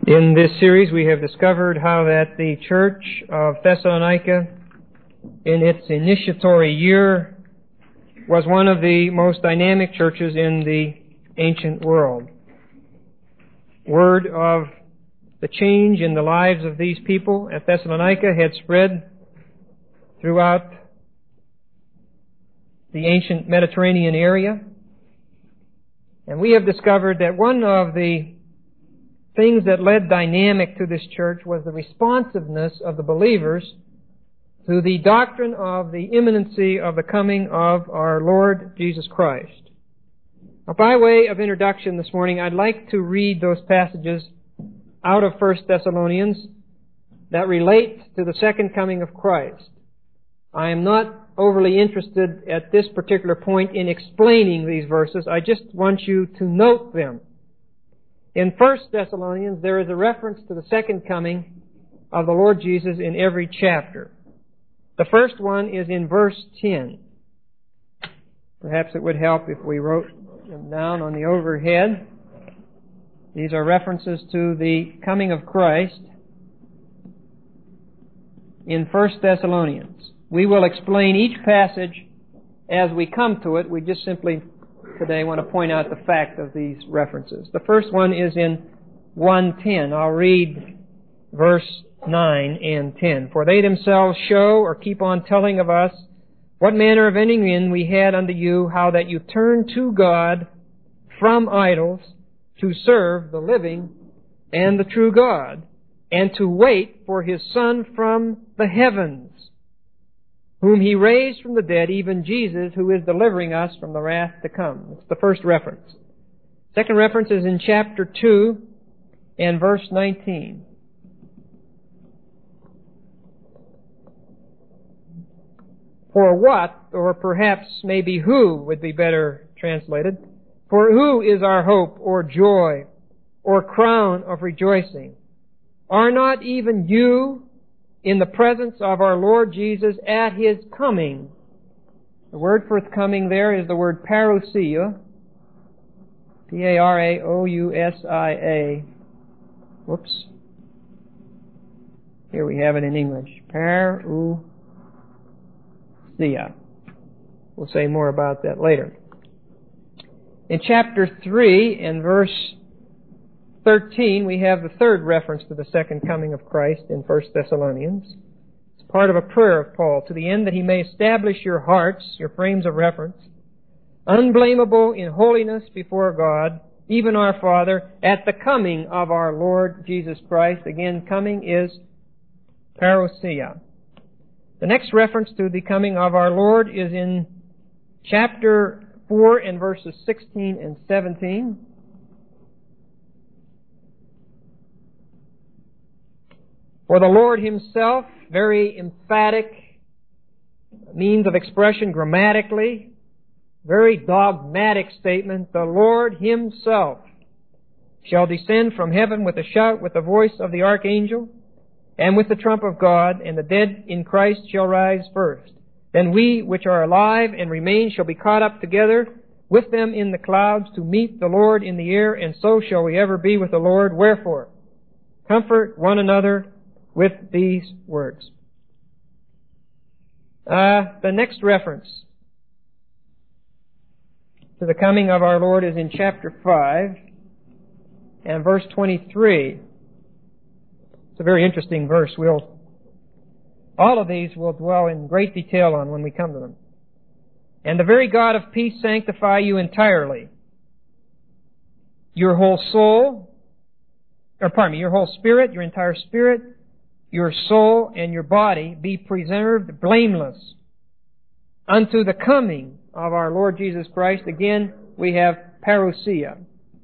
In this series, we have discovered how that the Church of Thessalonica, in its initiatory year, was one of the most dynamic churches in the ancient world. Word of the change in the lives of these people at Thessalonica had spread throughout the ancient Mediterranean area. And we have discovered that one of the things that led dynamic to this church was the responsiveness of the believers to the doctrine of the imminency of the coming of our Lord Jesus Christ. Now, by way of introduction this morning, I'd like to read those passages out of 1 Thessalonians that relate to the second coming of Christ. I am not overly interested at this particular point in explaining these verses. I just want you to note them. In 1 Thessalonians, there is a reference to the second coming of the Lord Jesus in every chapter. The first one is in verse 10. Perhaps it would help if we wrote them down on the overhead. These are references to the coming of Christ in 1 Thessalonians. We will explain each passage as we come to it. We just simply today want to point out the fact of these references. The first one is in 1:10. I'll read verse 9 and 10. For they themselves show or keep on telling of us what manner of entering in we had unto you, how that you turned to God from idols to serve the living and the true God, and to wait for His Son from the heavens, whom He raised from the dead, even Jesus, who is delivering us from the wrath to come. That's the first reference. Second reference is in chapter 2 and verse 19. For what, or perhaps maybe who would be better translated, for who is our hope or joy or crown of rejoicing? Are not even you in the presence of our Lord Jesus at His coming? The word for coming there is the word parousia. P-A-R-A-O-U-S-I-A. Whoops. Here we have it in English. Parousia. We'll say more about that later. In chapter 3 and verse 13, we have the third reference to the second coming of Christ in 1 Thessalonians. It's part of a prayer of Paul, to the end that he may establish your hearts, your frames of reference, unblameable in holiness before God, even our Father, at the coming of our Lord Jesus Christ. Again, coming is parousia. The next reference to the coming of our Lord is in chapter 4 and verses 16 and 17. For the Lord Himself, very emphatic means of expression grammatically, very dogmatic statement, the Lord Himself shall descend from heaven with a shout, with the voice of the archangel, and with the trump of God, and the dead in Christ shall rise first. Then we which are alive and remain shall be caught up together with them in the clouds to meet the Lord in the air, and so shall we ever be with the Lord. Wherefore, comfort one another with these words. The next reference to the coming of our Lord is in chapter 5 and verse 23. It's a very interesting verse. All of these we'll dwell in great detail on when we come to them. And the very God of peace sanctify you entirely. Your whole spirit, your entire spirit, your soul, and your body be preserved blameless unto the coming of our Lord Jesus Christ. Again, we have parousia.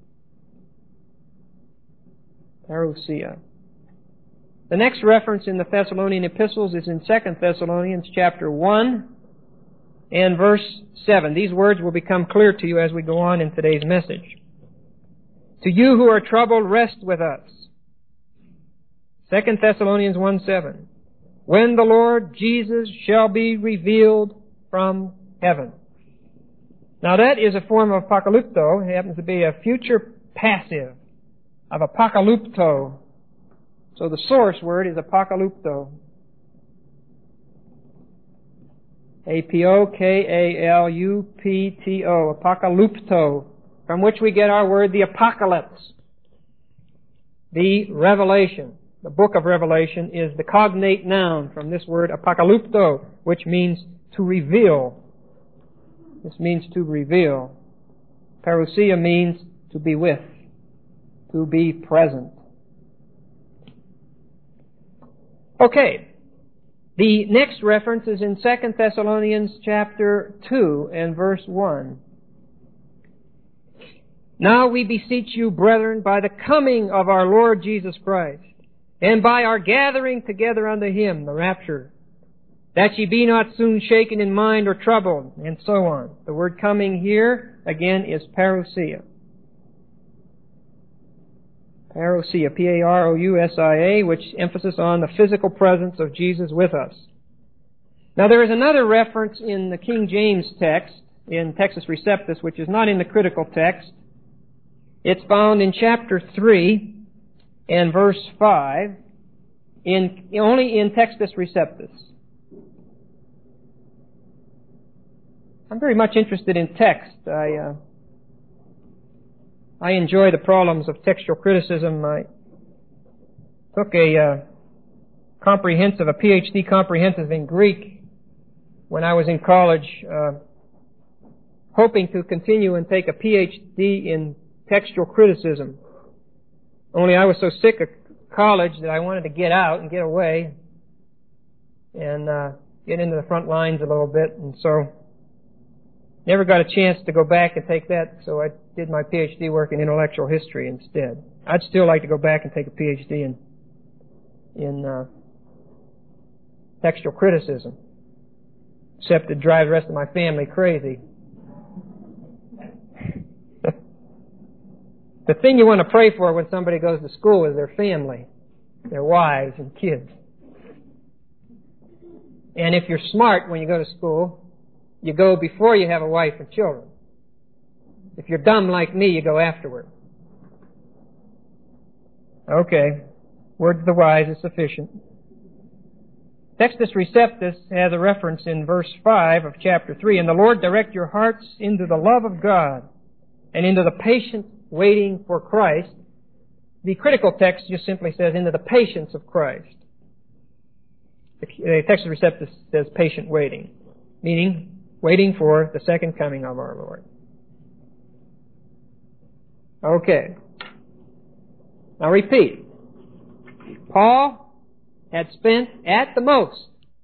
Parousia. The next reference in the Thessalonian epistles is in 2 Thessalonians chapter 1 and verse 7. These words will become clear to you as we go on in today's message. To you who are troubled, rest with us. 2 Thessalonians 1:7. When the Lord Jesus shall be revealed from heaven. Now that is a form of apocalypto. It happens to be a future passive of apocalypto, So the source word is apokalupto. A-P-O-K-A-L-U-P-T-O, apokalupto, from which we get our word the apocalypse. The revelation, the book of Revelation, is the cognate noun from this word apokalupto, which means to reveal. This means to reveal. Parousia means to be with, to be present. Okay. The next reference is in 2 Thessalonians chapter 2 and verse 1. Now we beseech you, brethren, by the coming of our Lord Jesus Christ, and by our gathering together unto Him, the rapture, that ye be not soon shaken in mind or troubled, and so on. The word coming here, again, is parousia. Parousia, P-A-R-O-U-S-I-A, which emphasis on the physical presence of Jesus with us. Now there is another reference in the King James text, in Textus Receptus, which is not in the critical text. It's found in chapter 3 and verse 5, only in Textus Receptus. I'm very much interested in text. I enjoy the problems of textual criticism. I took a PhD comprehensive in Greek when I was in college, hoping to continue and take a PhD in textual criticism. Only I was so sick of college that I wanted to get out and get away and get into the front lines a little bit, and so never got a chance to go back and take that, so I did my PhD work in intellectual history instead. I'd still like to go back and take a PhD in textual criticism, except it'd drive the rest of my family crazy. The thing you want to pray for when somebody goes to school is their family, their wives and kids. And if you're smart when you go to school, you go before you have a wife and children. If you're dumb like me, you go afterward. Okay. Word of the wise is sufficient. Textus Receptus has a reference in verse 5 of chapter 3. And the Lord direct your hearts into the love of God and into the patient waiting for Christ. The critical text just simply says into the patience of Christ. The Textus Receptus says patient waiting, meaning waiting for the second coming of our Lord. Okay. Now repeat. Paul had spent at the most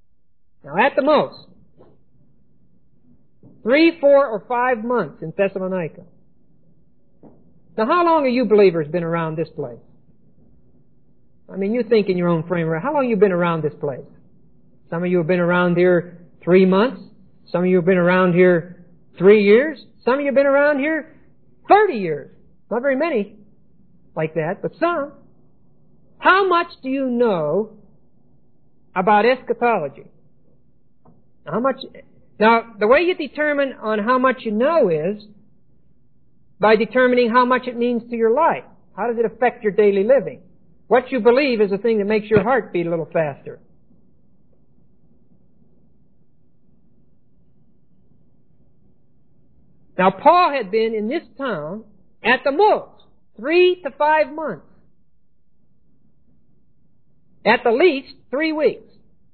3, 4, or 5 months in Thessalonica. Now how long have you believers been around this place? I mean, you think in your own frame, how long have you been around this place? Some of you have been around here 3 months. Some of you have been around here 3 years. Some of you have been around here 30 years. Not very many like that, but some. How much do you know about eschatology? How much? Now, the way you determine on how much you know is by determining how much it means to your life. How does it affect your daily living? What you believe is the thing that makes your heart beat a little faster. Now, Paul had been in this town at the most 3 to 5 months. At the least 3 weeks.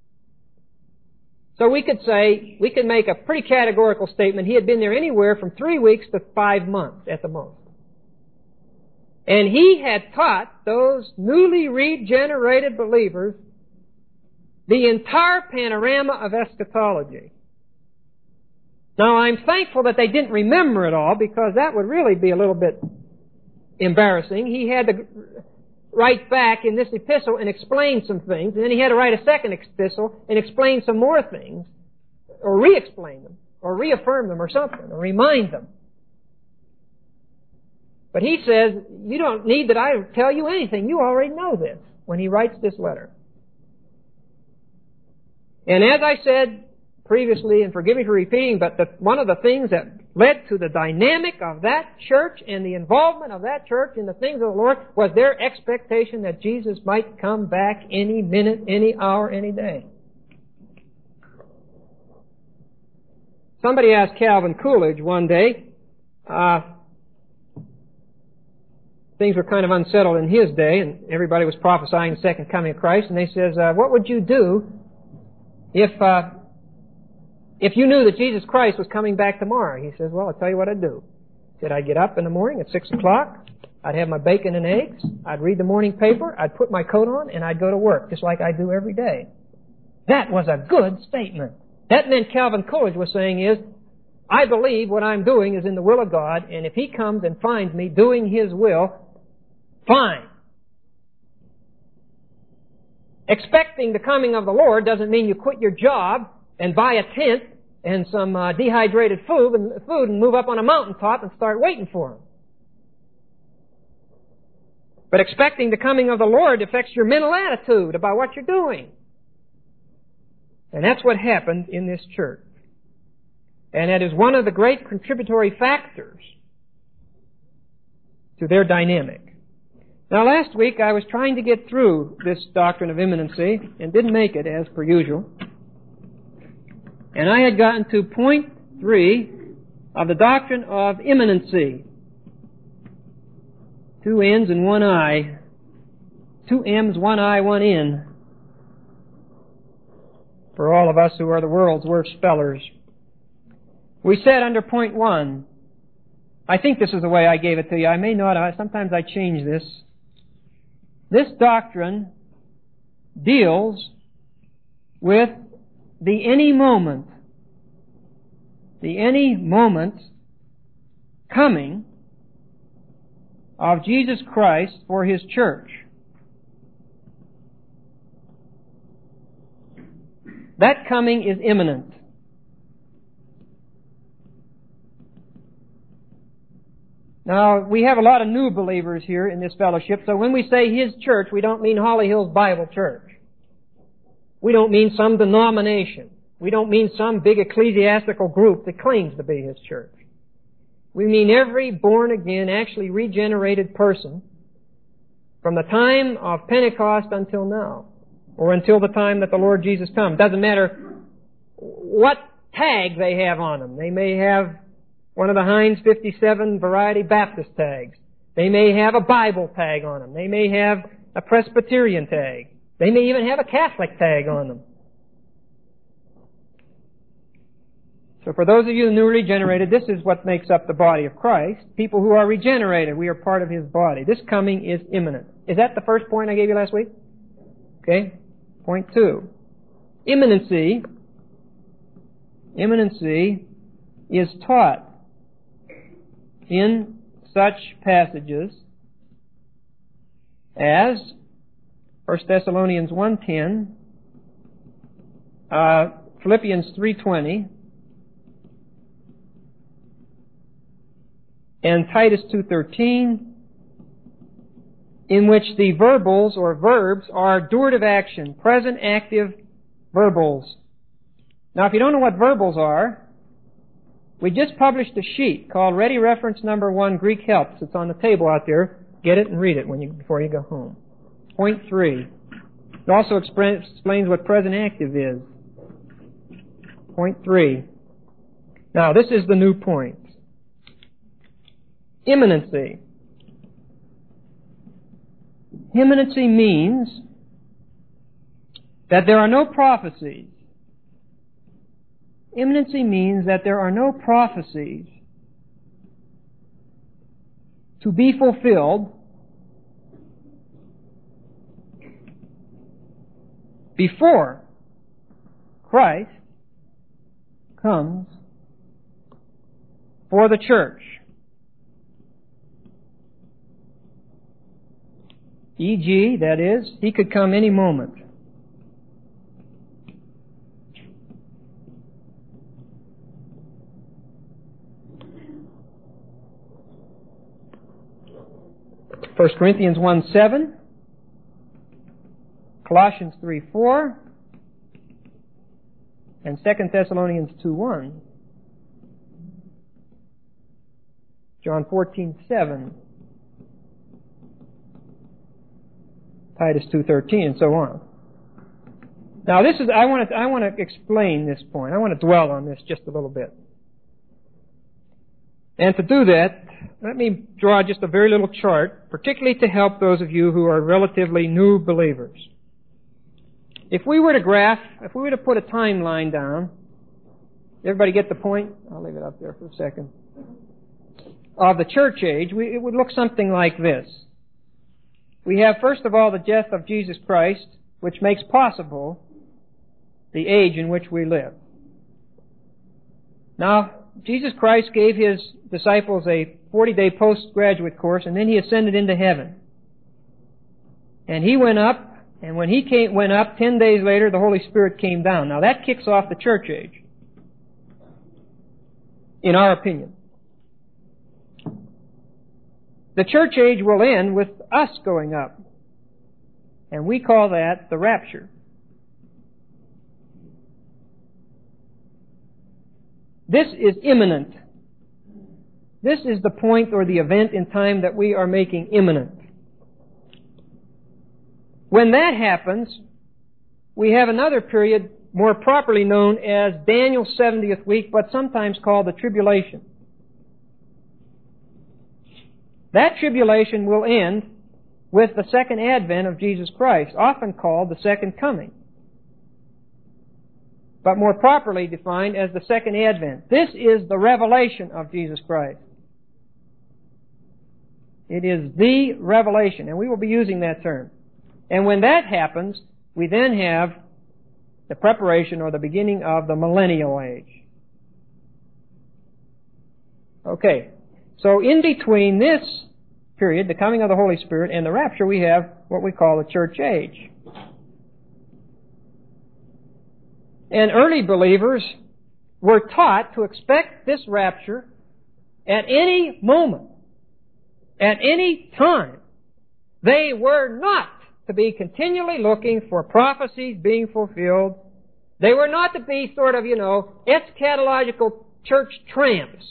So we could make a pretty categorical statement. He had been there anywhere from 3 weeks to 5 months at the most. And he had taught those newly regenerated believers the entire panorama of eschatology. Now, I'm thankful that they didn't remember it all, because that would really be a little bit embarrassing. He had to write back in this epistle and explain some things, and then he had to write a second epistle and explain some more things, or re-explain them, or reaffirm them, or something, or remind them. But he says, you don't need that I tell you anything. You already know this, when he writes this letter. And as I said previously, and forgive me for repeating, but one of the things that led to the dynamic of that church and the involvement of that church in the things of the Lord was their expectation that Jesus might come back any minute, any hour, any day. Somebody asked Calvin Coolidge one day, things were kind of unsettled in his day, and everybody was prophesying the second coming of Christ, and they says, what would you do if you knew that Jesus Christ was coming back tomorrow? He says, well, I'll tell you what I'd do. He said, I'd get up in the morning at 6 o'clock, I'd have my bacon and eggs, I'd read the morning paper, I'd put my coat on, and I'd go to work, just like I do every day. That was a good statement. That meant Calvin Coolidge was saying is, I believe what I'm doing is in the will of God, and if He comes and finds me doing His will, fine. Expecting the coming of the Lord doesn't mean you quit your job and buy a tent and some dehydrated food and move up on a mountaintop and start waiting for Him. But expecting the coming of the Lord affects your mental attitude about what you're doing. And that's what happened in this church. And that is one of the great contributory factors to their dynamic. Now, last week I was trying to get through this doctrine of imminency and didn't make it, as per usual. And I had gotten to point 3 of the doctrine of imminency. 2 N's and 1 I. 2 M's, 1 I, 1 N. For all of us who are the world's worst spellers. We said under point 1, I think this is the way I gave it to you. I may not. Sometimes I change this. This doctrine deals with the any moment coming of Jesus Christ for His church. That coming is imminent. Now, we have a lot of new believers here in this fellowship, so when we say His church, we don't mean Holly Hills Bible Church. We don't mean some denomination. We don't mean some big ecclesiastical group that claims to be His church. We mean every born-again, actually regenerated person from the time of Pentecost until now, or until the time that the Lord Jesus comes. Doesn't matter what tag they have on them. They may have one of the Heinz 57 variety Baptist tags. They may have a Bible tag on them. They may have a Presbyterian tag. They may even have a Catholic tag on them. So for those of you newly regenerated, this is what makes up the body of Christ. People who are regenerated, we are part of His body. This coming is imminent. Is that the first point I gave you last week? Okay. Point 2. Imminency is taught in such passages as 1 Thessalonians 1:10, Philippians 3:20, and Titus 2:13, in which the verbals or verbs are durative action, present active verbals. Now, if you don't know what verbals are, we just published a sheet called Ready Reference Number 1 Greek Helps. It's on the table out there. Get it and read it before you go home. Point 3. It also explains what present active is. Point 3. Now, this is the new point. Imminency. Imminency means that there are no prophecies. Imminency means that there are no prophecies to be fulfilled before Christ comes for the church. E.g., that is, He could come any moment. First Corinthians 1:7, Colossians 3:4, and 2 Thessalonians 2:1. John 14:7, Titus 2:13, and so on. Now, I want to explain this point. I want to dwell on this just a little bit. And to do that, let me draw just a very little chart, particularly to help those of you who are relatively new believers. If we were to put a timeline down, everybody get the point? I'll leave it up there for a second. Of the church age, it would look something like this. We have, first of all, the death of Jesus Christ, which makes possible the age in which we live. Now, Jesus Christ gave His disciples a 40-day postgraduate course, and then He ascended into heaven. And He went up, and when He went up, 10 days later, the Holy Spirit came down. Now, that kicks off the church age, in our opinion. The church age will end with us going up, and we call that the rapture. This is imminent. This is the point or the event in time that we are making imminent. When that happens, we have another period more properly known as Daniel's 70th week, but sometimes called the tribulation. That tribulation will end with the second advent of Jesus Christ, often called the second coming, but more properly defined as the second advent. This is the revelation of Jesus Christ. It is the revelation, and we will be using that term. And when that happens, we then have the preparation or the beginning of the millennial age. Okay, so in between this period, the coming of the Holy Spirit, and the rapture, we have what we call the church age. And early believers were taught to expect this rapture at any moment, at any time. They were not to be continually looking for prophecies being fulfilled. They were not to be sort of, eschatological church tramps.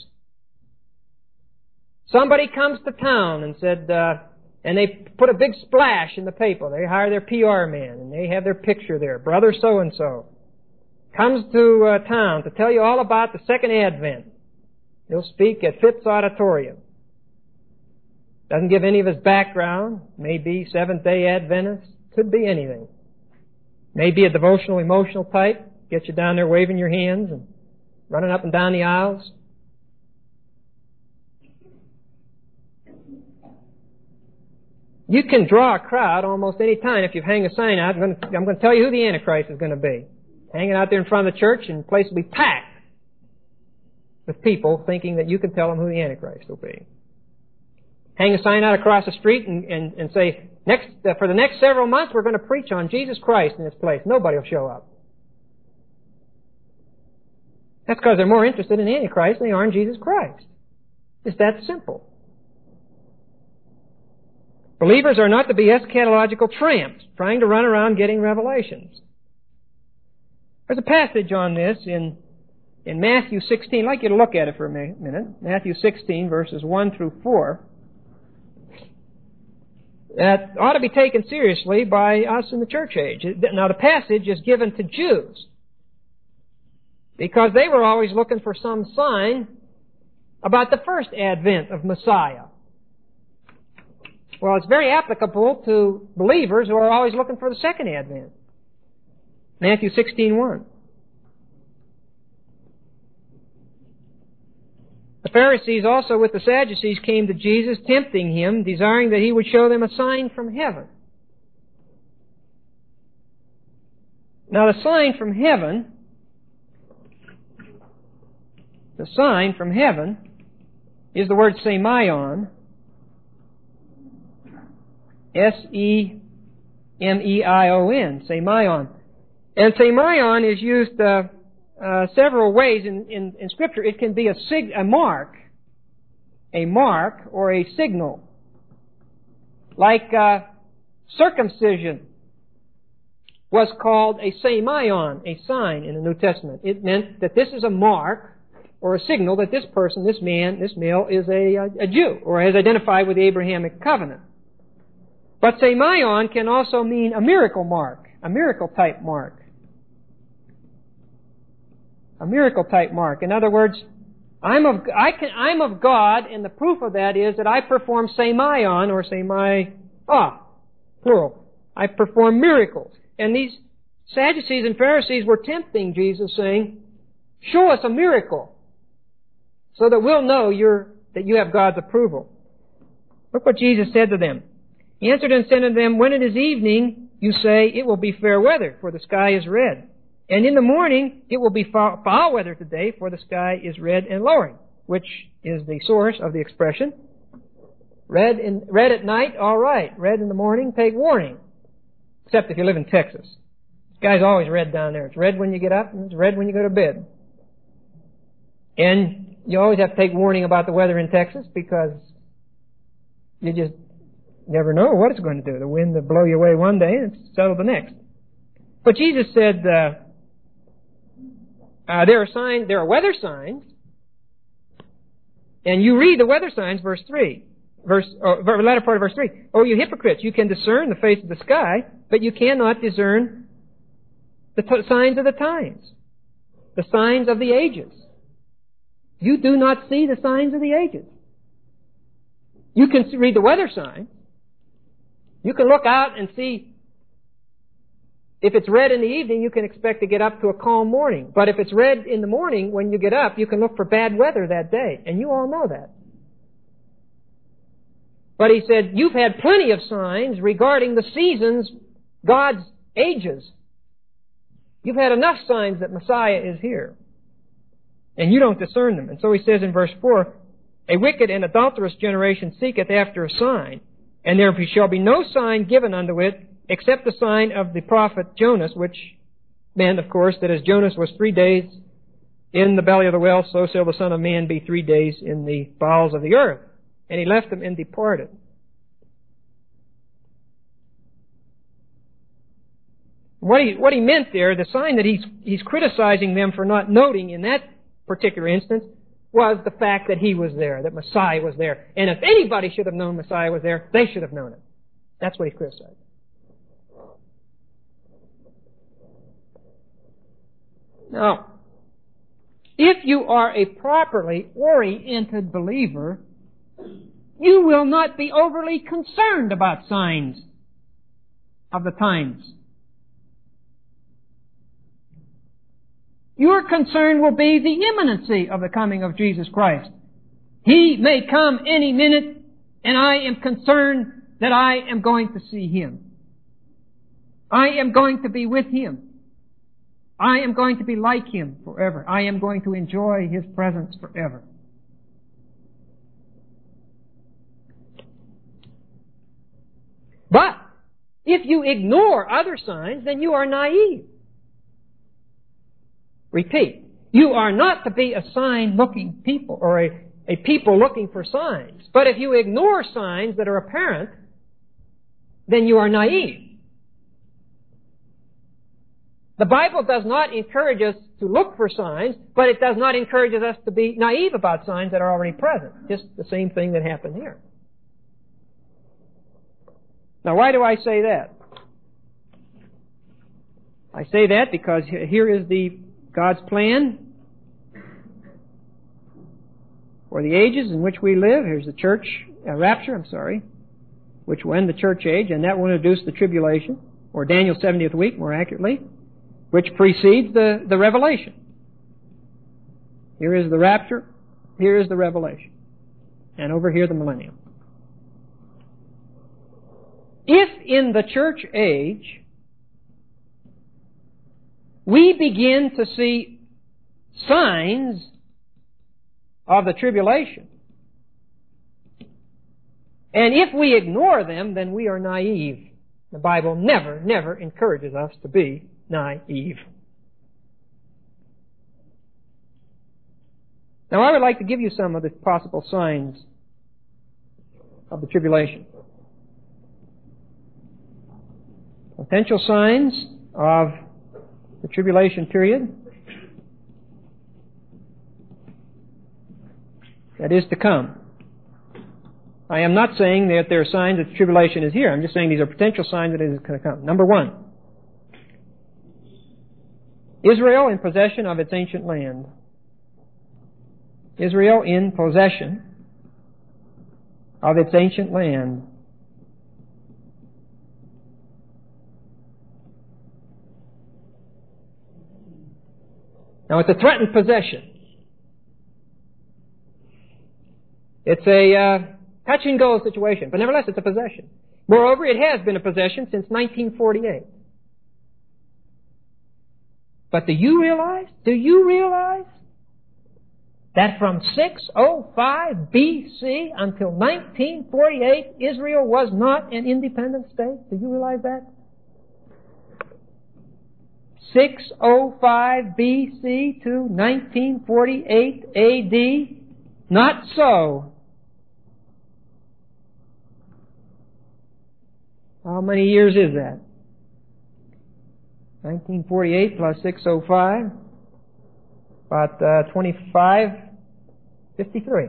Somebody comes to town and said, and they put a big splash in the paper. They hire their PR man, and they have their picture there. Brother so-and-so comes to town to tell you all about the second advent. He'll speak at Phipps Auditorium. Doesn't give any of his background. Maybe Seventh-day Adventist. Could be anything. Maybe a devotional, emotional type. Get you down there waving your hands and running up and down the aisles. You can draw a crowd almost any time if you hang a sign out. I'm going to tell you who the Antichrist is going to be. Hanging out there in front of the church, and the place will be packed with people thinking that you can tell them who the Antichrist will be. Hang a sign out across the street and say, for the next several months we're going to preach on Jesus Christ in this place. Nobody will show up. That's because they're more interested in the Antichrist than they are in Jesus Christ. It's that simple. Believers are not to be eschatological tramps, trying to run around getting revelations. There's a passage on this in Matthew 16. I'd like you to look at it for a minute. Matthew 16, verses 1 through 4. That ought to be taken seriously by us in the church age. Now, the passage is given to Jews because they were always looking for some sign about the first advent of Messiah. Well, it's very applicable to believers who are always looking for the second advent. Matthew 16:1. The Pharisees also with the Sadducees came to Jesus, tempting Him, desiring that He would show them a sign from heaven. Now, the sign from heaven is the word semeion, S-E-M-E-I-O-N, semeion. And semeion is used several ways in Scripture. It can be a mark or a signal, like circumcision was called a semeion, a sign in the New Testament. It meant that this is a mark or a signal that this person, this man, this male is a Jew, or has identified with the Abrahamic covenant. But semeion can also mean a miracle mark, a miracle type mark. A miracle type mark. In other words, I'm of God, and the proof of that is that I perform semeion, or plural. I perform miracles. And these Sadducees and Pharisees were tempting Jesus, saying, show us a miracle, so that we'll know that you have God's approval. Look what Jesus said to them. He answered and said to them, when it is evening, you say, it will be fair weather, for the sky is red. And in the morning, it will be foul weather today, for the sky is red and lowering, which is the source of the expression. Red at night, all right. Red in the morning, take warning. Except if you live in Texas. The sky's always red down there. It's red when you get up, and it's red when you go to bed. And you always have to take warning about the weather in Texas, because you just never know what it's going to do. The wind will blow you away one day and settle the next. But Jesus said, there are weather signs, and you read the weather signs, latter part of verse 3. Oh, you hypocrites, you can discern the face of the sky, but you cannot discern the signs of the times, the signs of the ages. You do not see the signs of the ages. You can read the weather signs. You can look out and see, if it's red in the evening, you can expect to get up to a calm morning. But if it's red in the morning, when you get up, you can look for bad weather that day. And you all know that. But he said, you've had plenty of signs regarding the seasons, God's ages. You've had enough signs that Messiah is here. And you don't discern them. And so he says in verse 4, a wicked and adulterous generation seeketh after a sign, and there shall be no sign given unto it, except the sign of the prophet Jonas, which meant, of course, that as Jonas was 3 days in the belly of the whale, so shall the Son of Man be 3 days in the bowels of the earth. And he left them and departed. What he meant there, the sign that he's criticizing them for not noting in that particular instance, was the fact that he was there, that Messiah was there. And if anybody should have known Messiah was there, they should have known it. That's what he criticized. Now, if you are a properly oriented believer, you will not be overly concerned about signs of the times. Your concern will be the imminency of the coming of Jesus Christ. He may come any minute, and I am concerned that I am going to see Him. I am going to be with Him. I am going to be like Him forever. I am going to enjoy His presence forever. But if you ignore other signs, then you are naive. Repeat, you are not to be a sign-looking people, or a people looking for signs. But if you ignore signs that are apparent, then you are naive. The Bible does not encourage us to look for signs, but it does not encourage us to be naive about signs that are already present. Just the same thing that happened here. Now, why do I say that? I say that because here is God's plan for the ages in which we live. Here's the church, rapture, which will end the church age, and that will introduce the tribulation, or Daniel's 70th week, more accurately, which precedes the revelation. Here is the rapture, here is the revelation, and over here the millennium. If in the church age we begin to see signs of the tribulation, and if we ignore them, then we are naive. The Bible never encourages us to be naive. Now, I would like to give you some of the possible signs of the tribulation. Potential signs of the tribulation period. that is to come. I am not saying that there are signs that the tribulation is here. I'm just saying these are potential signs that it is going to come. Number one, Israel in possession of its ancient land. Israel in possession of its ancient land. Now, it's a threatened possession. It's a touch-and-go situation, but nevertheless, it's a possession. Moreover, it has been a possession since 1948. But do you realize that from 605 BC until 1948, Israel was not an independent state? Do you realize that? 605 BC to 1948 AD? Not so. How many years is that? 1948 plus 605, about 2553.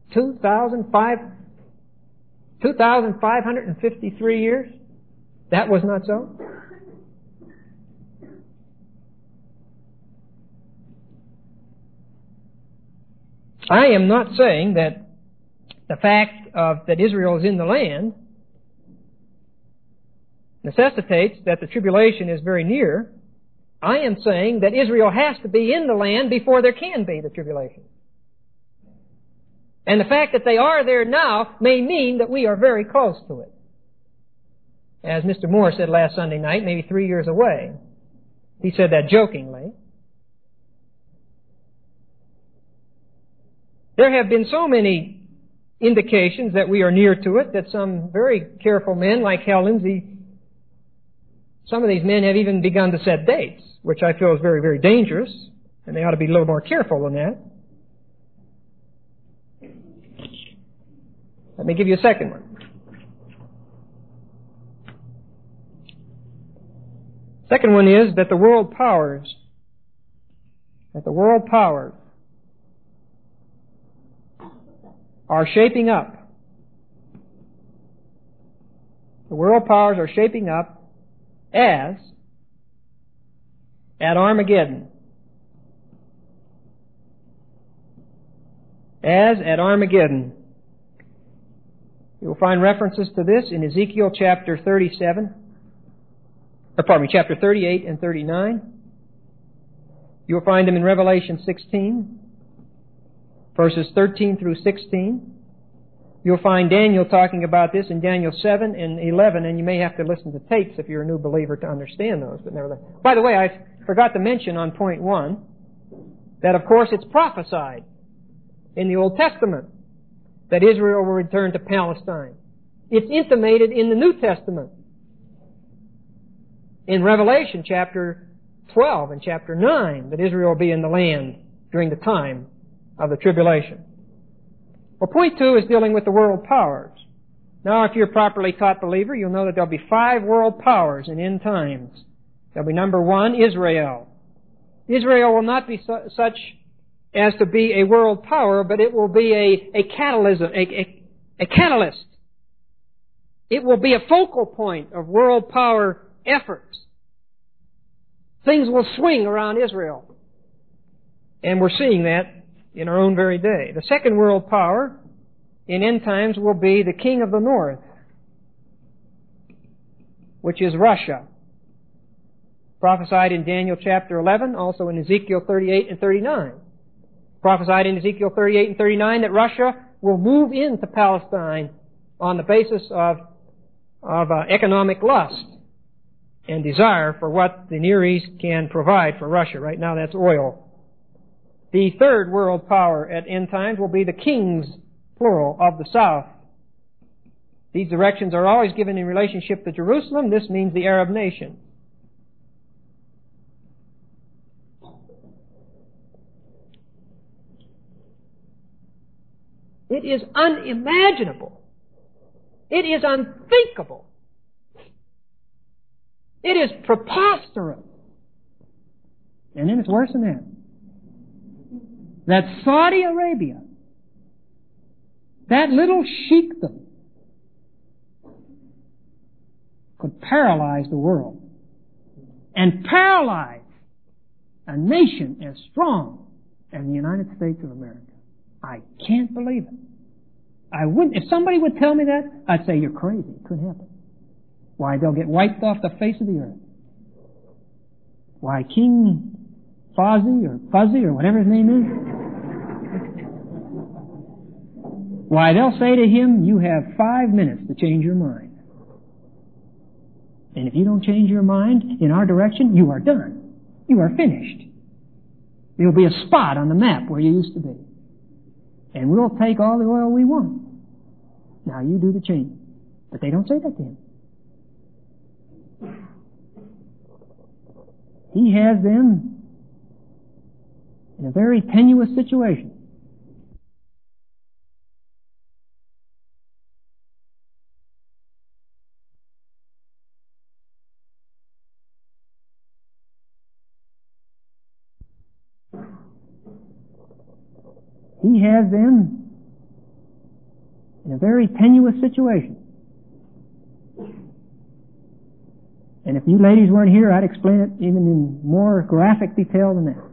2,553 years? That was not so? I am not saying that the fact that Israel is in the land necessitates that the tribulation is very near. I am saying that Israel has to be in the land before there can be the tribulation. And the fact that they are there now may mean that we are very close to it. As Mr. Moore said last Sunday night, maybe 3 years away. He said that jokingly. There have been so many indications that we are near to it that some very careful men like Hal Lindsey, some of these men have even begun to set dates, which I feel is very, very dangerous, and they ought to be a little more careful than that. Let me give you a second one. Second one is that the world powers are shaping up. The world powers are shaping up as at Armageddon. As at Armageddon. You'll find references to this in Ezekiel chapter 38 and 39. You'll find them in Revelation 16, verses 13 through 16. You'll find Daniel talking about this in Daniel 7 and 11, and you may have to listen to tapes if you're a new believer to understand those. But nevertheless. By the way, I forgot to mention on point 1 that, of course, it's prophesied in the Old Testament that Israel will return to Palestine. It's intimated in the New Testament. In Revelation chapter 12 and chapter 9 that Israel will be in the land during the time of the tribulation. Well, point 2 is dealing with the world powers. Now, if you're a properly taught believer, you'll know that there'll be 5 world powers in end times. There'll be number 1, Israel. Israel will not be such as to be a world power, but it will be a catalyst. It will be a focal point of world power efforts. Things will swing around Israel. And we're seeing that in our own very day. The second world power in end times will be the king of the north, which is Russia. Prophesied in Daniel chapter 11, also in Ezekiel 38 and 39. Prophesied in Ezekiel 38 and 39 that Russia will move into Palestine on the basis of economic lust and desire for what the Near East can provide for Russia. Right now that's oil. The third world power at end times will be the kings, plural, of the south. These directions are always given in relationship to Jerusalem. This means the Arab nation. It is unimaginable. It is unthinkable. It is preposterous. And then it's worse than that. That Saudi Arabia that little sheikdom could paralyze the world and paralyze a nation as strong as the United States of America. I can't believe it. I wouldn't. If somebody would tell me that, I'd say, you're crazy. It couldn't happen. Why, they'll get wiped off the face of the earth. Why, King Fuzzy or whatever his name is, why, they'll say to him, you have 5 minutes to change your mind. And if you don't change your mind in our direction, you are done. You are finished. There'll be a spot on the map where you used to be. And we'll take all the oil we want. Now you do the change. But they don't say that to him. He has them in a very tenuous situation. He has them in a very tenuous situation. And if you ladies weren't here, I'd explain it even in more graphic detail than that.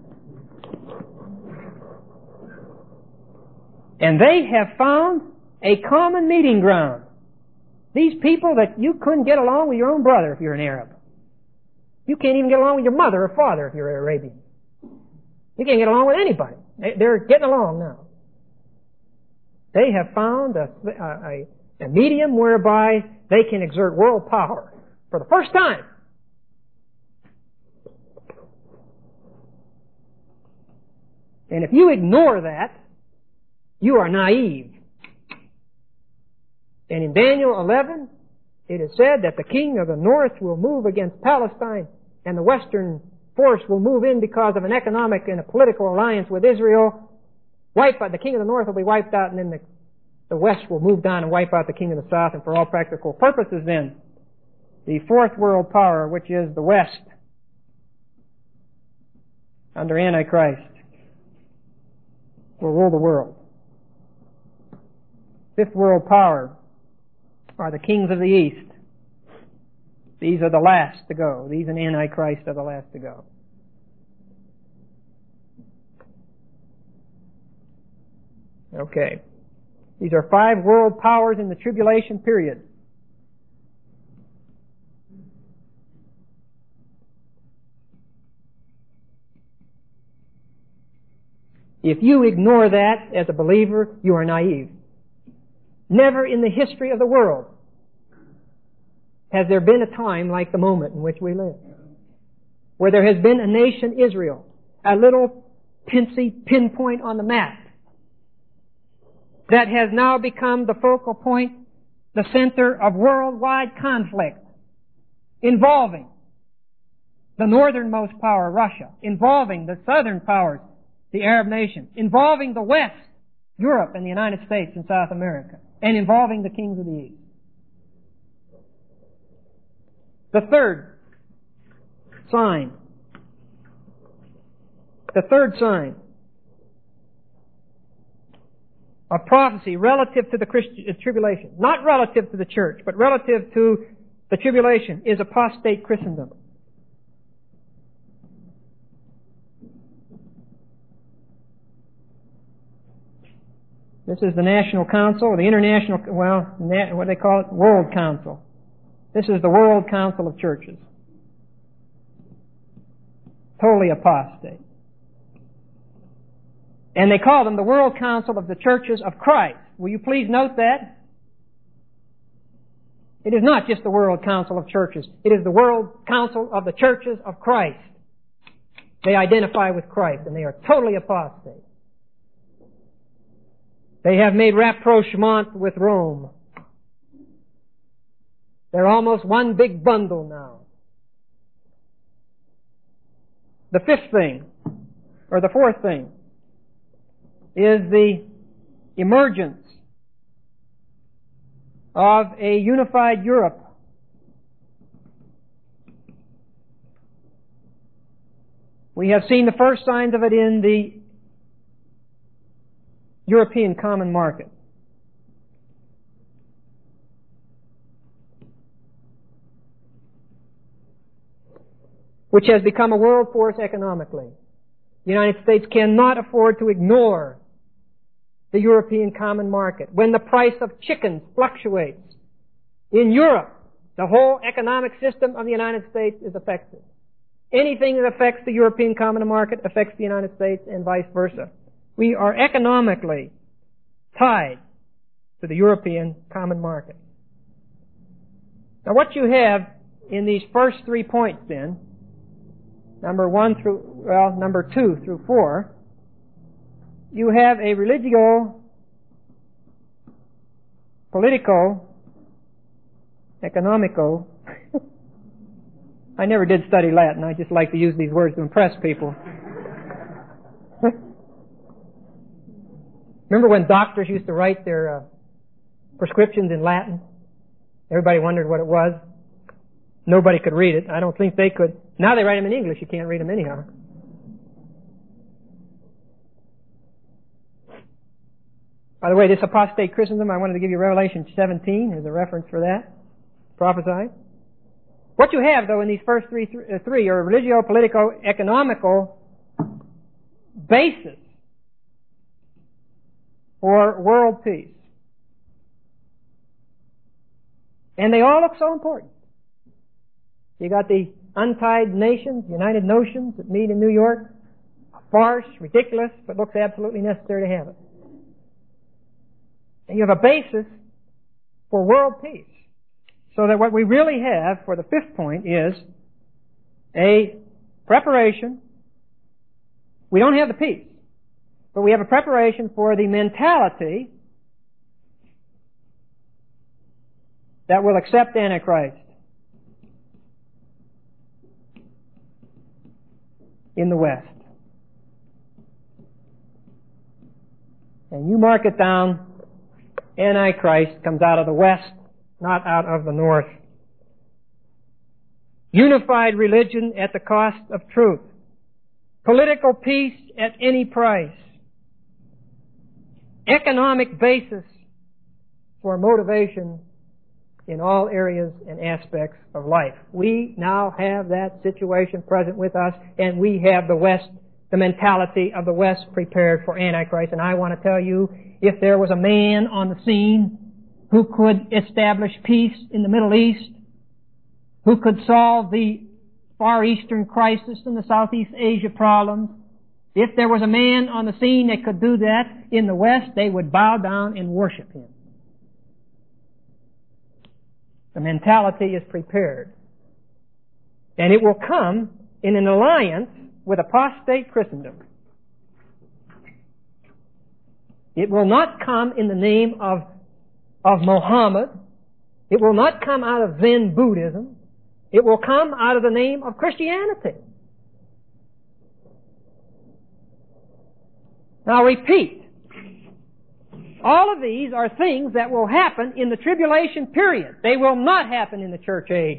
And they have found a common meeting ground. These people that you couldn't get along with your own brother if you're an Arab. You can't even get along with your mother or father if you're an Arabian. You can't get along with anybody. They're getting along now. They have found a medium whereby they can exert world power for the first time. And if you ignore that, you are naive. And in Daniel 11, it is said that the king of the north will move against Palestine, and the western force will move in because of an economic and a political alliance with Israel. The king of the north will be wiped out, and then the west will move down and wipe out the king of the south. And for all practical purposes then, the fourth world power, which is the west, under Antichrist, will rule the world. Fifth world power are the kings of the east. These are the last to go. These and Antichrist are the last to go. Okay. These are 5 world powers in the tribulation period. If you ignore that as a believer, you are naive. Never in the history of the world has there been a time like the moment in which we live, where there has been a nation, Israel, a little pinpoint on the map, that has now become the focal point, the center of worldwide conflict, involving the northernmost power, Russia, involving the southern powers, the Arab nations, involving the West, Europe and the United States and South America, and involving the kings of the East. The third sign of prophecy relative to the tribulation, not relative to the church, but relative to the tribulation, is apostate Christendom. This is the National Council, or the International, what do they call it? World Council. This is the World Council of Churches. Totally apostate. And they call them the World Council of the Churches of Christ. Will you please note that? It is not just the World Council of Churches. It is the World Council of the Churches of Christ. They identify with Christ, and they are totally apostate. They have made rapprochement with Rome. They're almost one big bundle now. The fifth thing, or the fourth thing, is the emergence of a unified Europe. We have seen the first signs of it in the European common market. which has become a world force economically. The United States cannot afford to ignore the European common market. When the price of chickens fluctuates in Europe, the whole economic system of the United States is affected. Anything that affects the European common market affects the United States and vice versa. We are economically tied to the European common market. Now what you have in these first 3 points then, number 2 through 4, you have a religio, politico, economico. I never did study Latin. I just like to use these words to impress people. Remember when doctors used to write their prescriptions in Latin? Everybody wondered what it was. Nobody could read it. I don't think they could. Now they write them in English. You can't read them anyhow. By the way, this apostate Christendom, I wanted to give you Revelation 17 as a reference for that. Prophesied. What you have, though, in these first three are religio, politico, economical basis for world peace. And they all look so important. You got the Untied Nations, United Nations that meet in New York. A farce, ridiculous, but looks absolutely necessary to have it. And you have a basis for world peace. So that what we really have for the fifth point is a preparation. We don't have the peace, but we have a preparation for the mentality that will accept Antichrist in the West. And you mark it down, Antichrist comes out of the West, not out of the North. Unified religion at the cost of truth. Political peace at any price. Economic basis for motivation in all areas and aspects of life. We now have that situation present with us, and we have the West, the mentality of the West prepared for Antichrist. And I want to tell you, if there was a man on the scene who could establish peace in the Middle East, who could solve the Far Eastern crisis and the Southeast Asia problems, if there was a man on the scene that could do that in the West, they would bow down and worship him. The mentality is prepared. And it will come in an alliance with apostate Christendom. It will not come in the name of Mohammed. It will not come out of Zen Buddhism. It will come out of the name of Christianity. Now repeat. All of these are things that will happen in the tribulation period. They will not happen in the church age.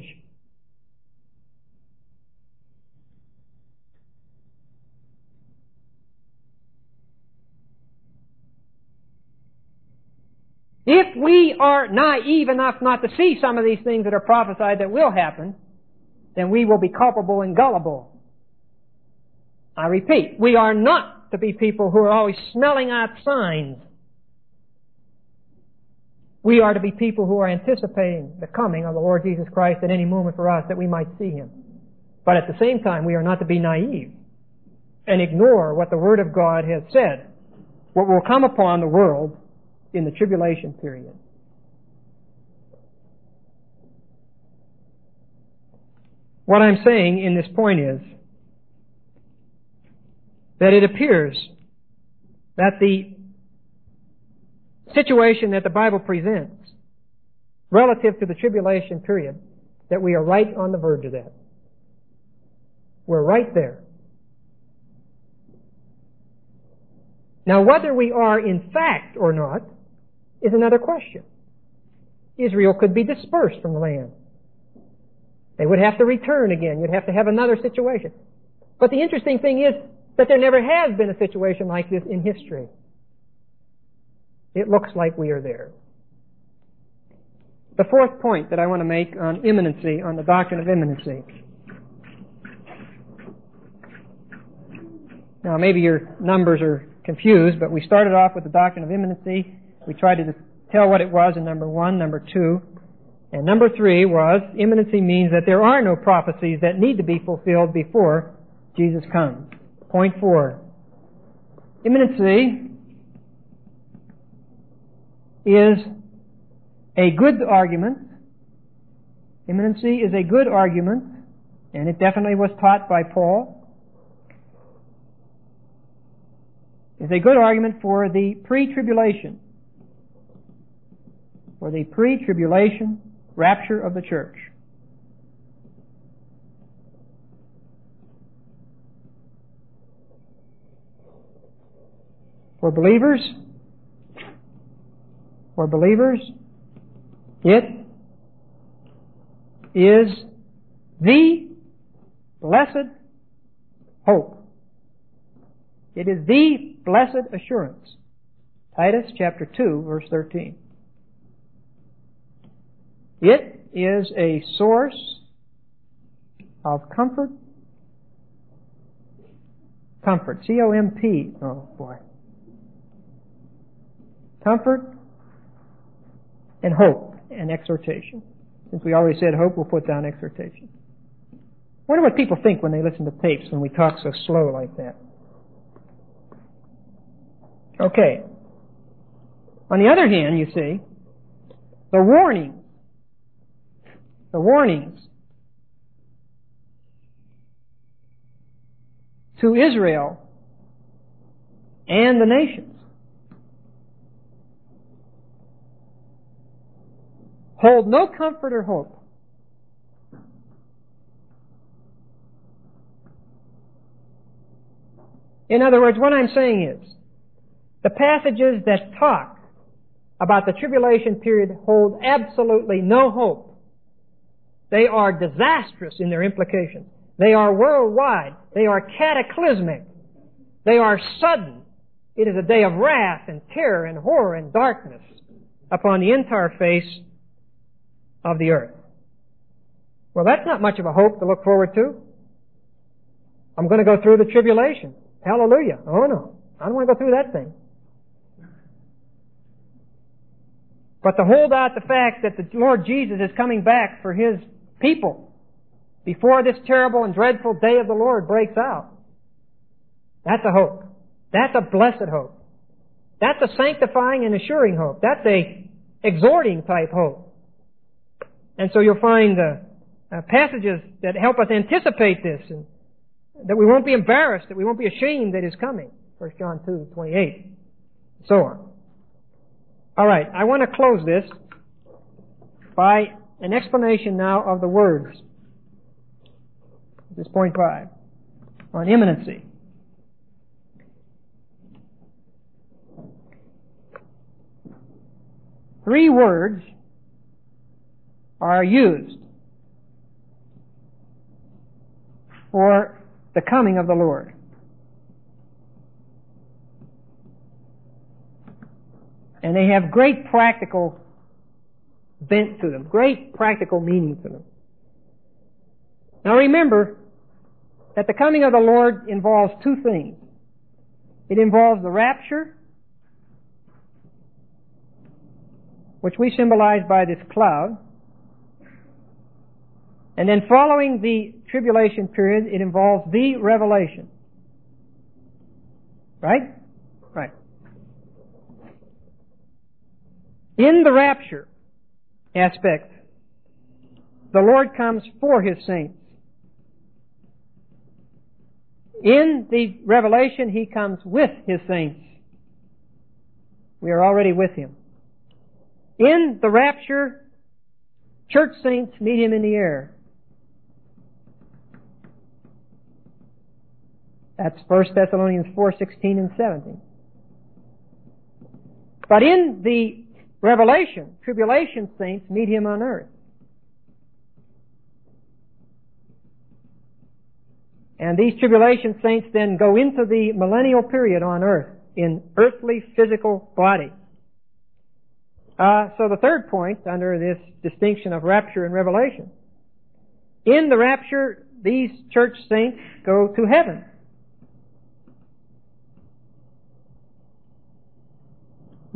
If we are naive enough not to see some of these things that are prophesied that will happen, then we will be culpable and gullible. I repeat, we are not to be people who are always smelling out signs. We are to be people who are anticipating the coming of the Lord Jesus Christ at any moment for us that we might see Him. But at the same time, we are not to be naive and ignore what the Word of God has said, what will come upon the world in the tribulation period. What I'm saying in this point is that it appears that the situation that the Bible presents relative to the tribulation period, that we are right on the verge of that. We're right there. Now, whether we are in fact or not is another question. Israel could be dispersed from the land. They would have to return again. You'd have to have another situation. But the interesting thing is that there never has been a situation like this in history. It looks like we are there. The fourth point that I want to make on imminency, on the doctrine of imminency. Now, maybe your numbers are confused, but we started off with the doctrine of imminency. We tried to tell what it was in number 1, number 2. And number 3 was, imminency means that there are no prophecies that need to be fulfilled before Jesus comes. Point 4. Imminency is a good argument. Imminency is a good argument, and it definitely was taught by Paul. Is a good argument for the pre-tribulation. For the pre-tribulation rapture of the church. For believers, it is the blessed hope. It is the blessed assurance. Titus chapter 2, verse 13. It is a source of comfort. Comfort. C-O-M-P. Oh, boy. Comfort and hope and exhortation. Since we already said hope, we'll put down exhortation. I wonder what people think when they listen to tapes when we talk so slow like that. Okay. On the other hand, you see, the warnings to Israel and the nations hold no comfort or hope. In other words, what I'm saying is, the passages that talk about the tribulation period hold absolutely no hope. They are disastrous in their implications. They are worldwide. They are cataclysmic. They are sudden. It is a day of wrath and terror and horror and darkness upon the entire face of the earth. Well, that's not much of a hope to look forward to. I'm going to go through the tribulation. Hallelujah. Oh no, I don't want to go through that thing. But to hold out the fact that the Lord Jesus is coming back for His people before this terrible and dreadful day of the Lord breaks out, that's a hope. That's a blessed hope. That's a sanctifying and assuring hope. That's a exhorting type hope. And so you'll find passages that help us anticipate this, and that we won't be embarrassed, that we won't be ashamed that He's coming. 1 John 2:28, so on. All right, I want to close this by an explanation now of the words. This is point 5 on imminency. Three words are used for the coming of the Lord. And they have great practical bent to them, great practical meaning to them. Now remember that the coming of the Lord involves two things. It involves the rapture, which we symbolize by this cloud. And then following the tribulation period, it involves the revelation. Right? Right. In the rapture aspect, the Lord comes for His saints. In the revelation, He comes with His saints. We are already with Him. In the rapture, church saints meet Him in the air. That's 1 Thessalonians 4:16 and 17. But in the revelation, tribulation saints meet Him on earth. And these tribulation saints then go into the millennial period on earth in earthly physical body. So the third point under this distinction of rapture and revelation. In the rapture, these church saints go to heaven.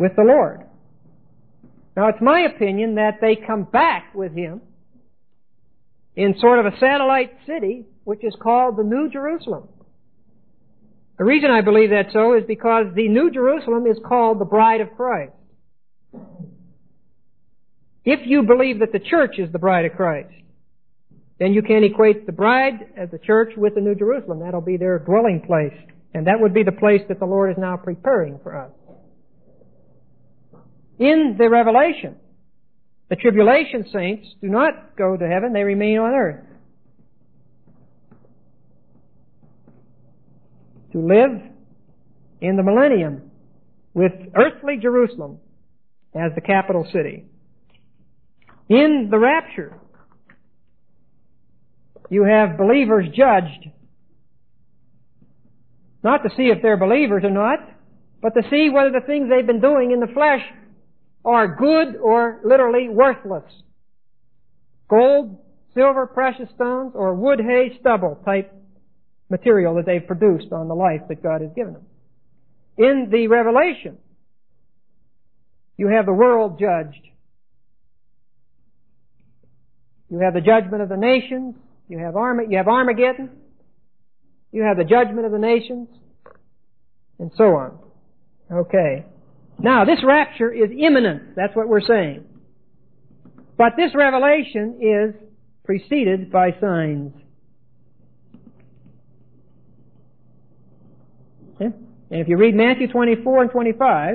with the Lord. Now, it's my opinion that they come back with Him in sort of a satellite city, which is called the New Jerusalem. The reason I believe that so is because the New Jerusalem is called the bride of Christ. If you believe that the church is the bride of Christ, then you can equate the bride as the church with the New Jerusalem. That'll be their dwelling place. And that would be the place that the Lord is now preparing for us. In the Revelation, the tribulation saints do not go to heaven, they remain on earth to live in the millennium with earthly Jerusalem as the capital city. In the rapture, you have believers judged, not to see if they're believers or not, but to see whether the things they've been doing in the flesh are good or literally worthless. Gold, silver, precious stones, or wood, hay, stubble type material that they've produced on the life that God has given them. In the Revelation, you have the world judged. You have the judgment of the nations. You have Armageddon. You have the judgment of the nations. And so on. Okay. Now, this rapture is imminent. That's what we're saying. But this revelation is preceded by signs. Okay? And if you read Matthew 24 and 25,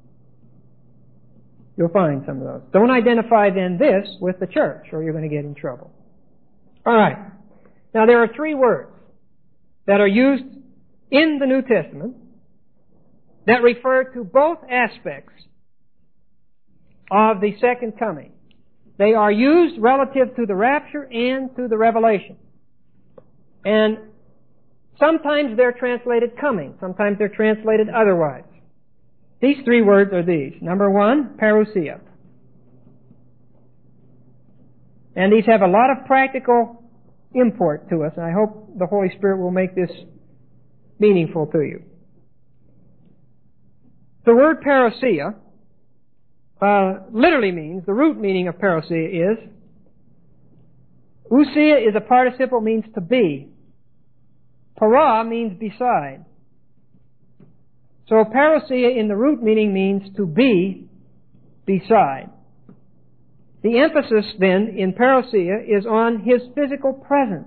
you'll find some of those. Don't identify then this with the church, or you're going to get in trouble. All right. Now, there are three words that are used in the New Testament that refer to both aspects of the second coming. They are used relative to the rapture and to the revelation. And sometimes they're translated coming. Sometimes they're translated otherwise. These three words are these. Number one, parousia. And these have a lot of practical import to us, and I hope the Holy Spirit will make this meaningful to you. The word parousia literally means, the root meaning of parousia is, ousia is a participle, means to be. Para means beside. So parousia in the root meaning means to be beside. The emphasis then in parousia is on His physical presence.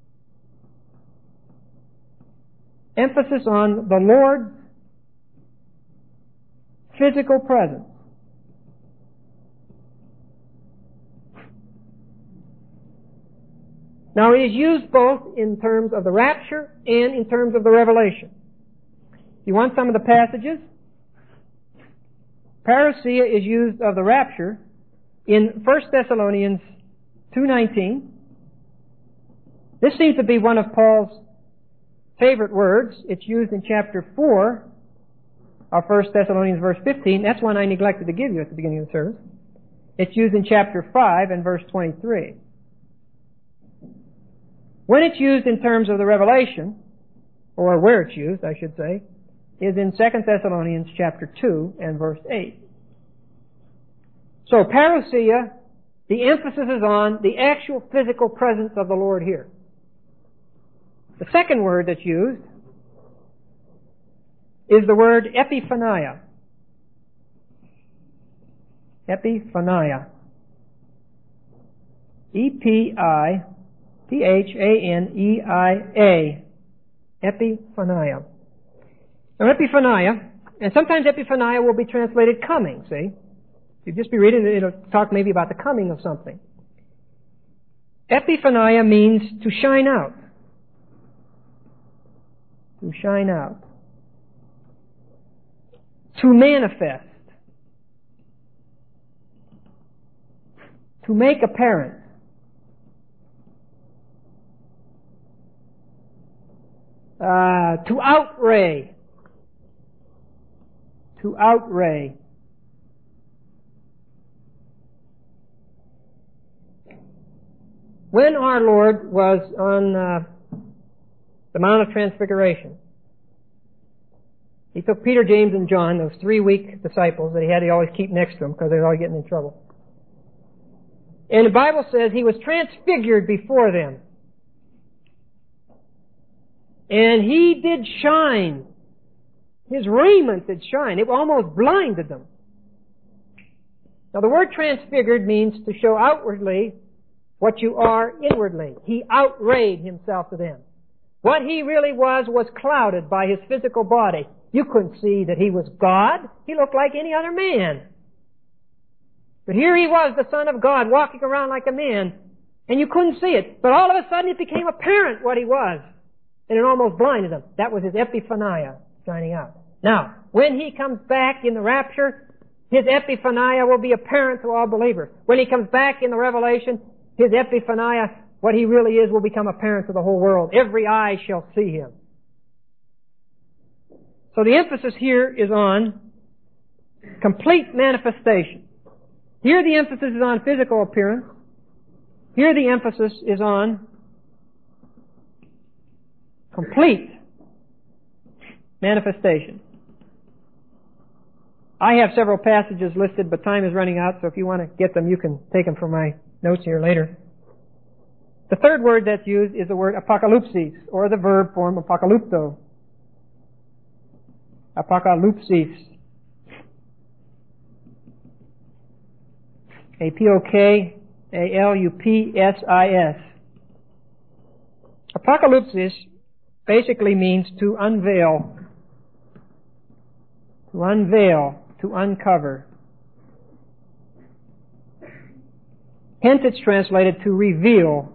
Emphasis on the Lord's physical presence. Now, it is used both in terms of the rapture and in terms of the revelation. You want some of the passages? Parousia is used of the rapture in 1 Thessalonians 2:19. This seems to be one of Paul's favorite words. It's used in chapter 4 of 1 Thessalonians verse 15. That's one I neglected to give you at the beginning of the service. It's used in chapter 5 and verse 23. When it's used in terms of the revelation, or where it's used, I should say, is in 2 Thessalonians chapter 2 and verse 8. So, parousia, the emphasis is on the actual physical presence of the Lord here. The second word that's used is the word epiphania. Epiphania. Epiphania. Epiphania. Now, epiphania, and sometimes epiphania will be translated coming, see? You just be reading it, it'll talk maybe about the coming of something. Epiphania means to shine out. To shine out. To manifest. To make apparent. To outray. To outray. When our Lord was on the Mount of Transfiguration, He took Peter, James, and John, those 3 weak disciples that he had to always keep next to him because they were always getting in trouble. And the Bible says he was transfigured before them. And he did shine. His raiment did shine. It almost blinded them. Now the word transfigured means to show outwardly what you are inwardly. He outrayed himself to them. What he really was clouded by his physical body. You couldn't see that he was God. He looked like any other man. But here he was, the Son of God, walking around like a man, and you couldn't see it. But all of a sudden it became apparent what he was. And it almost blinded them. That was his epiphania shining out. Now, when he comes back in the rapture, his epiphania will be apparent to all believers. When he comes back in the Revelation, his epiphania, what he really is, will become apparent to the whole world. Every eye shall see him. So the emphasis here is on complete manifestation. Here the emphasis is on physical appearance. Here the emphasis is on complete manifestation. I have several passages listed, but time is running out, so if you want to get them, you can take them from my notes here later. The third word that's used is the word apocalypsis, or the verb form apocalypto. Apocalypsis. A-P-O-K-A-L-U-P-S-I-S. Apocalypsis basically means to unveil. To unveil, to uncover. Hence it's translated to reveal.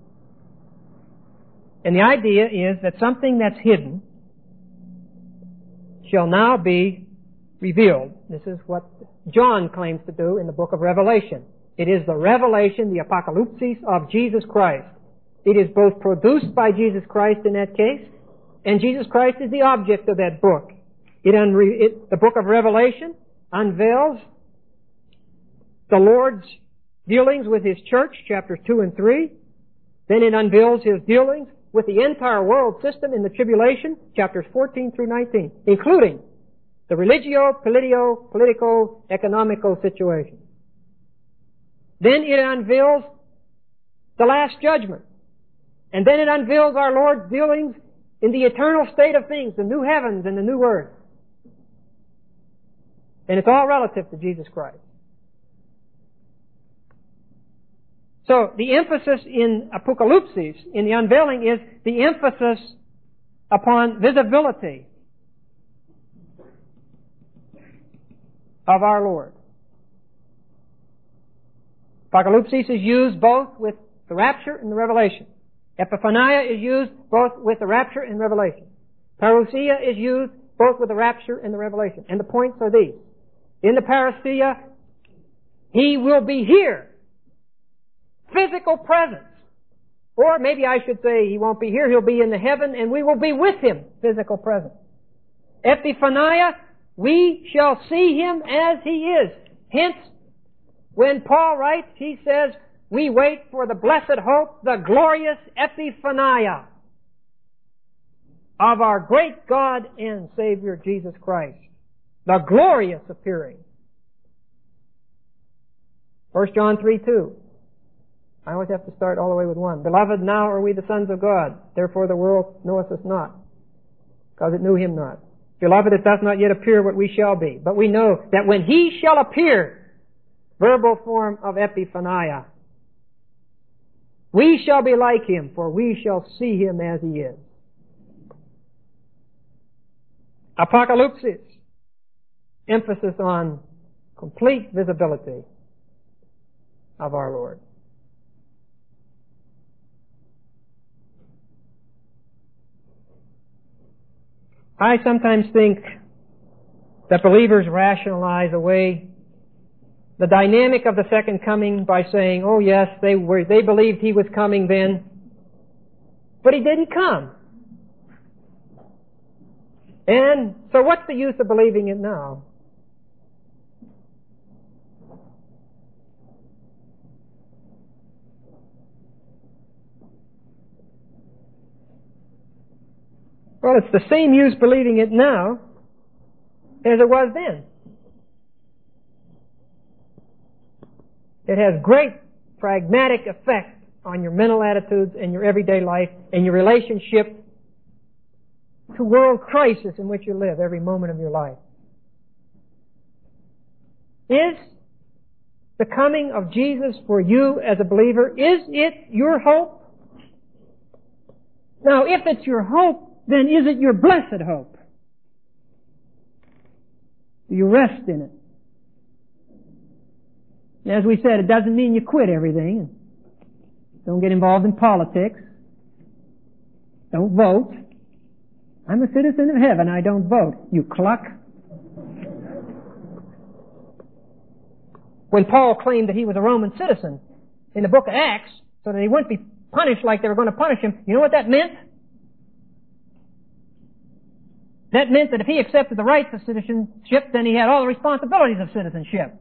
And the idea is that something that's hidden shall now be revealed. This is what John claims to do in the book of Revelation. It is the revelation, the apocalypsis of Jesus Christ. It is both produced by Jesus Christ in that case, and Jesus Christ is the object of that book. The book of Revelation unveils the Lord's dealings with His church, chapters 2 and 3. Then it unveils His dealings with the entire world system in the tribulation, chapters 14 through 19, including the politico, economical situation. Then it unveils the last judgment. And then it unveils our Lord's dealings in the eternal state of things, the new heavens and the new earth. And it's all relative to Jesus Christ. So the emphasis in apocalypsis, in the unveiling, is the emphasis upon visibility of our Lord. Apocalypsis is used both with the rapture and the revelation. Epiphania is used both with the rapture and revelation. Parousia is used both with the rapture and the revelation. And the points are these. In the parousia, He will be here. Physical presence. Or maybe I should say He won't be here, He'll be in the heaven and we will be with Him. Physical presence. Epiphania, we shall see Him as He is. Hence, when Paul writes, he says, we wait for the blessed hope, the glorious epiphania of our great God and Savior Jesus Christ. The glorious appearing. 1 John 3:2. I always have to start all the way with 1. Beloved, now are we the sons of God. Therefore the world knoweth us not, because it knew Him not. Beloved, it does not yet appear what we shall be. But we know that when He shall appear, verbal form of epiphania, we shall be like Him, for we shall see Him as He is. Apocalypsis. Emphasis on complete visibility of our Lord. I sometimes think that believers rationalize away the dynamic of the second coming by saying, oh yes, they believed He was coming then, but He didn't come. And so what's the use of believing it now? Well, it's the same use believing it now as it was then. It has great pragmatic effect on your mental attitudes and your everyday life and your relationship to world crisis in which you live every moment of your life. Is the coming of Jesus for you as a believer, is it your hope? Now, if it's your hope, then is it your blessed hope? Do you rest in it? As we said, it doesn't mean you quit everything. Don't get involved in politics. Don't vote. I'm a citizen of heaven. I don't vote. You cluck. When Paul claimed that he was a Roman citizen in the book of Acts, so that he wouldn't be punished like they were going to punish him, you know what that meant? That meant that if he accepted the rights of citizenship, then he had all the responsibilities of citizenship.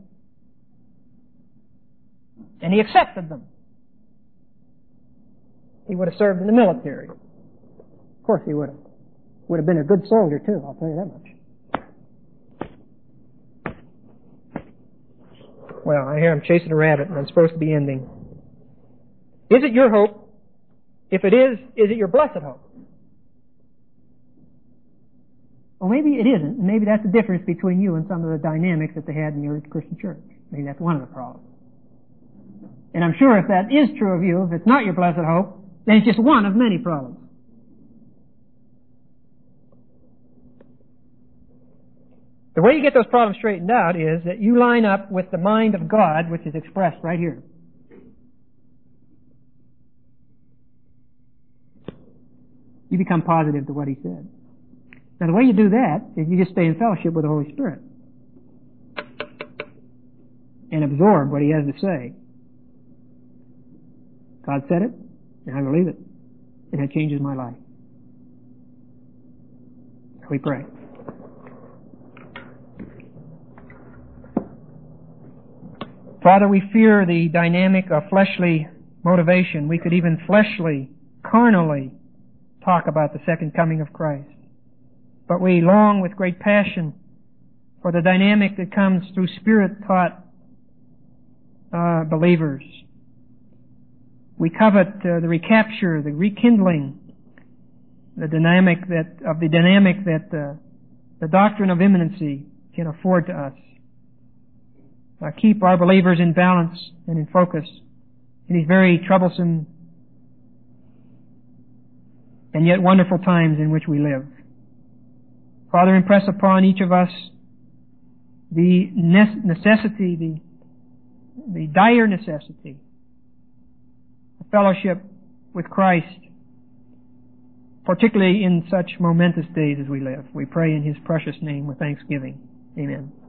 And he accepted them. He would have served in the military. Of course he would have. Would have been a good soldier too, I'll tell you that much. Well, I hear I'm chasing a rabbit and I'm supposed to be ending. Is it your hope? If it is it your blessed hope? Well, maybe it isn't. Maybe that's the difference between you and some of the dynamics that they had in the early Christian church. Maybe that's one of the problems. And I'm sure if that is true of you, if it's not your blessed hope, then it's just one of many problems. The way you get those problems straightened out is that you line up with the mind of God, which is expressed right here. You become positive to what He said. Now the way you do that is you just stay in fellowship with the Holy Spirit and absorb what He has to say. God said it, and I believe it, and it changes my life. We pray. Father, we fear the dynamic of fleshly motivation. We could even fleshly, carnally talk about the second coming of Christ. But we long with great passion for the dynamic that comes through Spirit-taught believers. We covet the recapture, the rekindling, the dynamic that the doctrine of imminency can afford to us. Keep our believers in balance and in focus in these very troublesome and yet wonderful times in which we live. Father, impress upon each of us the necessity, the dire necessity of fellowship with Christ, particularly in such momentous days as we live. We pray in His precious name with thanksgiving. Amen.